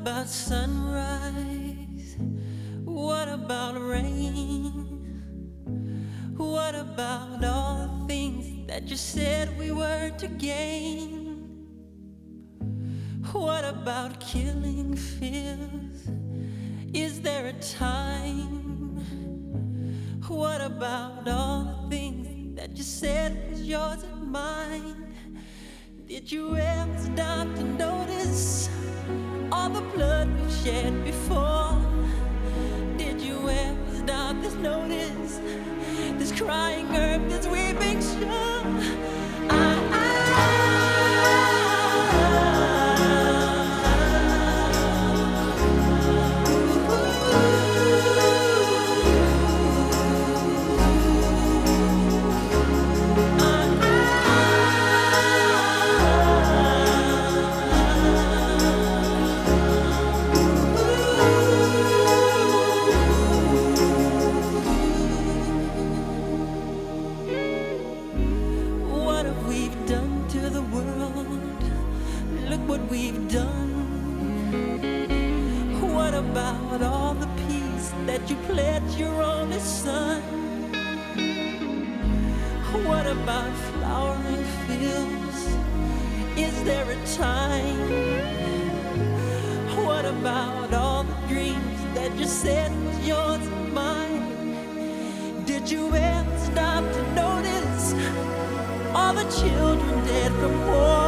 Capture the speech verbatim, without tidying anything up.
about sunrise? What about rain? What about all the things that you said we were to gain? What about killing fears? Is there a time? What about all the things that you said was yours and mine? Did you ever stop to notice all the blood we've shed before? Did you ever stop to notice this crying earth, this weeping shore? I, what we've done. What about all the peace that you pledged your only son? What about flowering fields? Is there a time? What about all the dreams that you said was yours and mine? Did you ever stop to notice all the children dead from war?